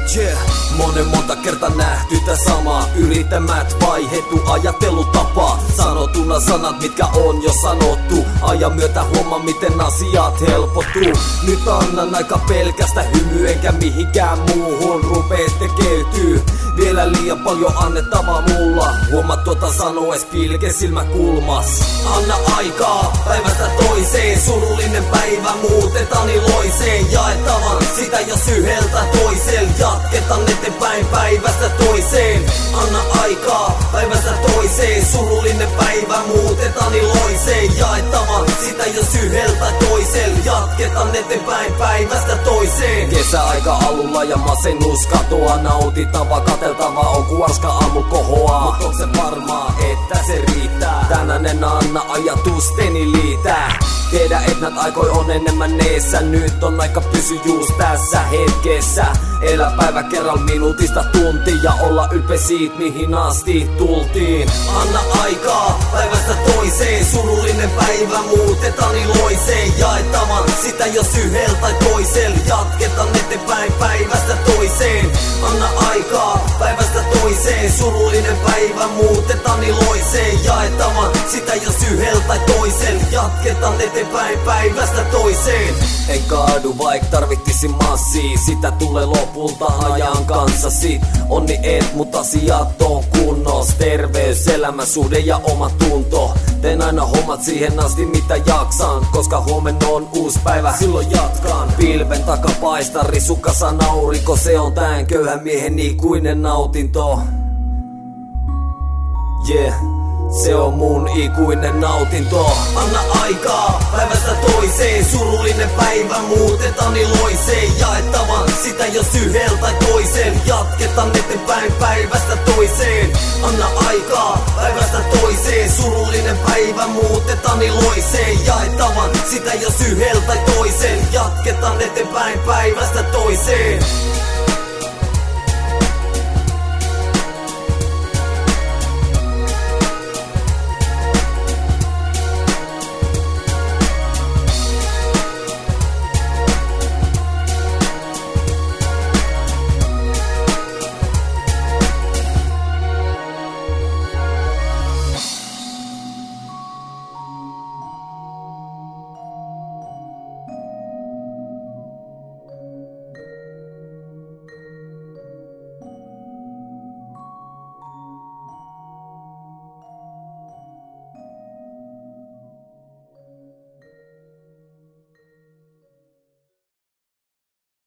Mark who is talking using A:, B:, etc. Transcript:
A: Yeah. Monta kertaa nähty tää sama yrittämät vaihettu ajattelutapa. Sanotuna sanat mitkä on jo sanottu. Ajan myötä huomaa miten asiat helpottuu. Nyt annan aika pelkästä hymyä enkä mihinkään muuhun rupee tekeytyy. Vielä liian paljon annettavaa mulla. Huomaa tuota sanoes pilke silmäkulmas. Anna aikaa päivästä toiseen. Surullinen päivä muutetaan iloiseen. Jaettavan sitä jos yhdeltä toiseen. Jatketaan eteenpäin päivästä toiseen. Anna aikaa päivästä toiseen. Surullinen päivä muutetaan iloiseen. Jaettavan sitä jos yhdeltä toiseen. Jatketaan eteenpäin päivästä toiseen. Kesäaika alulla ja masennus katoa. Nautittava kateltava on ku arska aamu kohoaa. Mut on se varmaa että se riittää. Tänään en anna ajatusteni liitää. Tiedä et näet aikoi on enemmän neessä. Nyt on aika pysy just tässä hetkessä. Elä päivä kerran minuutista tunti. Ja olla ylpeä siitä mihin asti tultiin. Anna aikaa päivästä toiseen. Surullinen päivä muutetaan iloiseen. Jaettavan sitä jos yhdellä tai toisella. Jatketaan eteenpäin päivästä toiseen. Anna aikaa päivästä toiseen. Surullinen päivä muutetaan iloiseen. Jaettavan sitä jos yhdellä tai toisella. Jatketaan eteenpäin päivästä toiseen. En kaadu vaik tarvittisi massia. Sitä tulee lopulta ajan kanssa sit. Onni et mut asiat on kunnos. Terveys, elämä, suhde ja oma tunto. Teen aina hommat siihen asti mitä jaksan. Koska huomenna on uusi päivä, silloin jatkan. Pilven taka paista, risukasan aurinko. Se on tän köyhän miehen ikuinen nautinto. Yeah. Se on mun ikuinen nautinto. Anna aikaa päivästä toiseen. Surullinen päivä muutetaan iloiseen. Jaettavan sitä jos yhdellä tai toiseen. Jatketaan eteenpäin päivästä toiseen. Anna aikaa päivästä toiseen. Surullinen päivä muutetaan iloiseen. Jaettavan sitä jos yhdellä tai toiseen. Jatketaan eteenpäin päivästä toiseen.